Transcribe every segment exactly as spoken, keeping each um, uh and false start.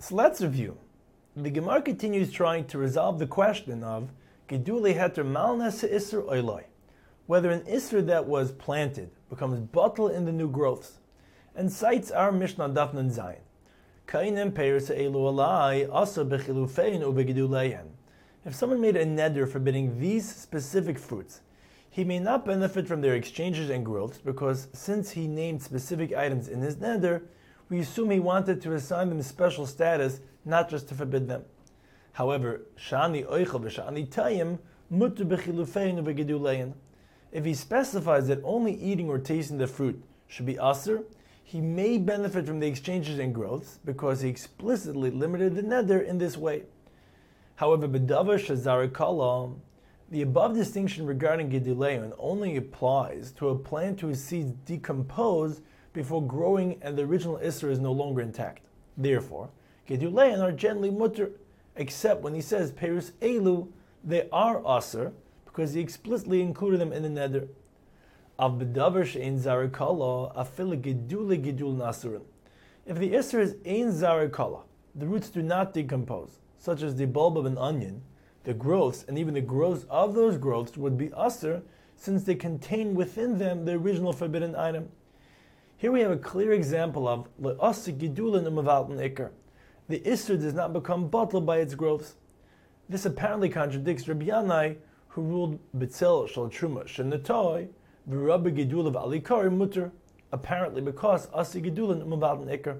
So let's review. The Gemara continues trying to resolve the question of Gedule Heter Malnas Isser Oiloi, whether an Isser that was planted becomes bottle in the new growths, and cites our Mishnah Daf Nun Zayin. Kainem Peiros Elu Alai Asa Bechilufein Ubegeduleien. If someone made a neder forbidding these specific fruits, he may not benefit from their exchanges and growths because since he named specific items in his neder, we assume he wanted to assign them special status, not just to forbid them. However, Shani Oichel v'Shani Tayim Mutter Bechilufein Ubegeduleien. If he specifies that only eating or tasting the fruit should be aser, he may benefit from the exchanges and growths because he explicitly limited the neder in this way. However, B'davar Shazar Kala, the above distinction regarding Gedulein only applies to a plant whose seeds decompose before growing and the original Isser is no longer intact. Therefore, Gedulein are generally mutter, except when he says Perus Elu, they are aser, because he explicitly included them in the neder. Av B'davar She'ein Zar Kala, Afil Gedule Gedul Nasurin. If the Isser is Ein Zar Kala, the roots do not decompose, such as the bulb of an onion, the growths and even the growths of those growths would be aser, since they contain within them the original forbidden item. Here we have a clear example of le'asik gidulin u'mavaltin ikar. The isser does not become bottled by its growths. This apparently contradicts Rabbi Yanai, who ruled bitzel shal truma shenatoi v'rabbi gidul of alikar mutter, apparently because asik gidulin u'mavaltin ikar.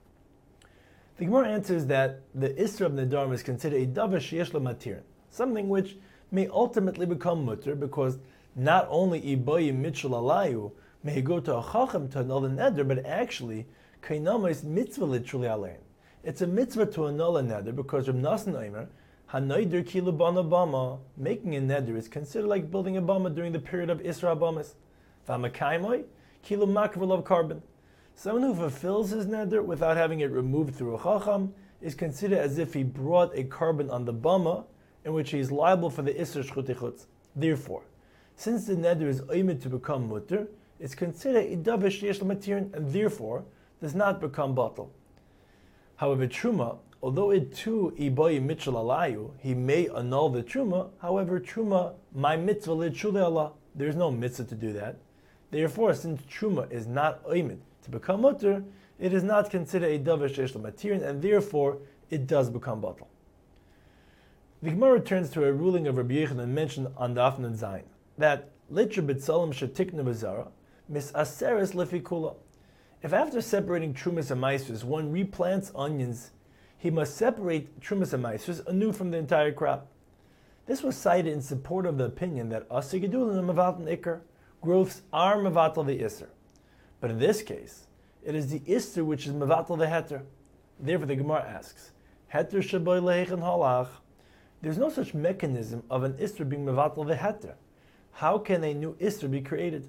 The Gemara answers that the isser of nedarim is considered a davar sheyesh matirin, something which may ultimately become mutter because not only iboyi mitchel alayu may go to a chacham to annul the neder, but actually kainama is mitzvah literally alein. It's a mitzvah to annul a neder because Reb Nasan Omer hanayder kilu bana bama, making a neder is considered like building a bama during the period of Isra Bamas. V'amakaymoi kilu makvel of carbon. Someone who fulfills his neder without having it removed through a chacham is considered as if he brought a carbon on the bama, in which he is liable for the isser shchutichutz. Therefore, since the neder is oimid to become mutter, it's considered a davar sheyesh matirin and therefore does not become bottle. However, truma, although it too iboy mitchel alayu, he may annul the truma. However, truma my mitzvah litchule Allah, there is no mitzvah to do that. Therefore, since truma is not oimid to become mutter, it is not considered a davar sheyesh matirin and therefore it does become bottle. The Gemara returns to a ruling of Rabbi Yochanan mentioned on Daf Nun Zayin that litra b'tzalim shetiknu b'zara mis aseres lefikula. If after separating trumas and maasros one replants onions, he must separate trumas and maasros anew from the entire crop. This was cited in support of the opinion that asik gedulin mevatel ikar, growths are mevatel the isser. But in this case, it is the isser which is mevatel the heter. Therefore, the Gemara asks, heter shaboy lehechen halach. There's no such mechanism of an isser being mevatel the heter. How can a new isser be created?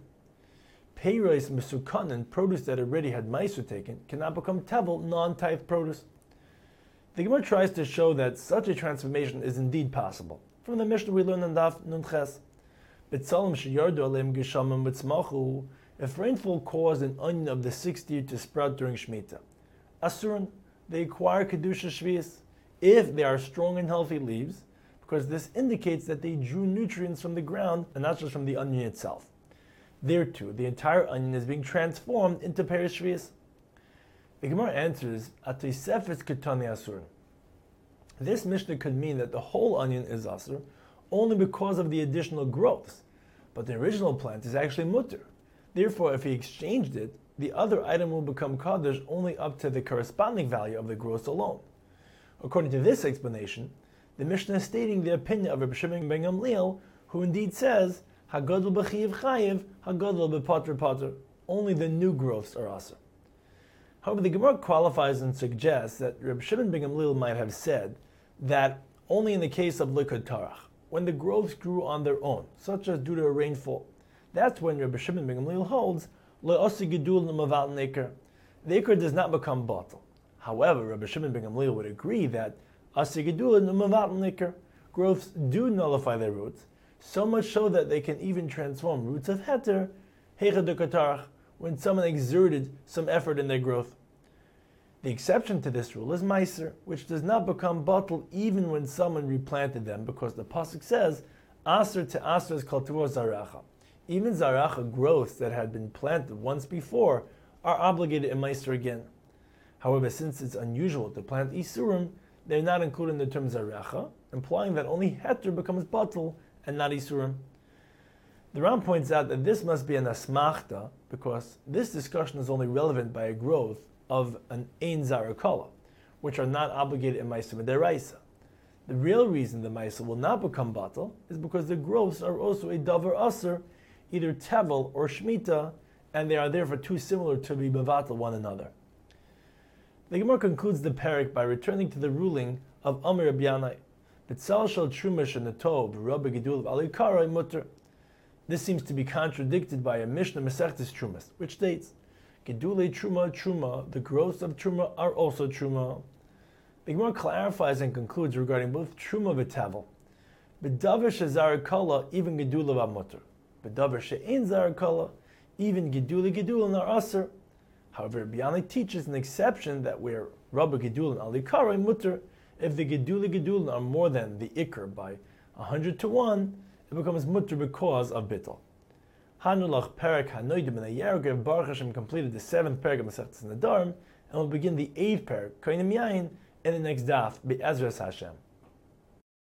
Peiros mesukanan, produce that already had maasro taken, cannot become tevel, non-tithe produce. The Gemara tries to show that such a transformation is indeed possible. From the Mishnah we learn on Daf Nun Ches, B'tzalim sheyardu aleim geshamim b'tzmachu. If rainfall caused an onion of the sixth year to sprout during Shemitah, Asurin, they acquire Kedusha Shvius if they are strong and healthy leaves, because this indicates that they drew nutrients from the ground and not just from the onion itself. There too, the entire onion is being transformed into Peres Shvius. The Gemara answers, Atosefes Ketani Asurin. This Mishnah could mean that the whole onion is Asur only because of the additional growths, but the original plant is actually mutter. Therefore, if he exchanged it, the other item will become kaddish only up to the corresponding value of the growth alone. According to this explanation, the Mishnah is stating the opinion of Rabbi Shimon ben Gamliel, who indeed says, Hagadol b'chiyiv chayiv, Hagadol b'patr patr. Only the new growths are asur. However, the Gemara qualifies and suggests that Rabbi Shimon ben Gamliel might have said that only in the case of likud tarach, when the growths grew on their own, such as due to a rainfall, that's when Rabbi Shimon ben Gamliel holds le'osi gedul n'maval nekar. The ikar does not become bottle. However, Rabbi Shimon ben Gamliel would agree that asi gedul n'maval nekar, growths do nullify their roots, so much so that they can even transform roots of heter, heicha de katarach, when someone exerted some effort in their growth. The exception to this rule is Meiser, which does not become bottle even when someone replanted them, because the pasuk says, Aser to Aser is kol tavor zaracha. Even zaracha growths that had been planted once before are obligated in Meiser again. However, since it's unusual to plant Isurim, they're not included in the term zaracha, implying that only Heter becomes bottle and not Isurim. The Ram points out that this must be an asmachta, because this discussion is only relevant by a growth of an ein zarakala, which are not obligated in Meiser Deraisa. The real reason the Meiser will not become bottle is because the growths are also a davar aser, either tevel or shmita, and they are therefore too similar to be bevatel one another. The Gemara concludes the parak by returning to the ruling of Amir Rabbi Yanai, B'tzal shel truma shenatov rabbi gedul of alikara mutter. This seems to be contradicted by a Mishnah Masechtes Trumas, which states, Gedulei Truma Truma, the growths of Truma are also Truma. The Gemara clarifies and concludes regarding both Truma v'Tavel. B'davar she'zarakala, even Gedula v'Mutter. B'davar she'ein zarakala, even Gedula Gedula are aser. However, Rabbi Yanai teaches an exception that where Rabbi Gedula and Alikara Mutter, if the Gedula Gedula are more than the Iker by a hundred to one, it becomes mutter because of bittul. Hanulach Perak Hanoidim and Ayergev Baruch Hashem completed the seventh parak of Masechtas Nedarim, and will begin the eighth parak Koinim Yain in the next daf Be'ezras Hashem.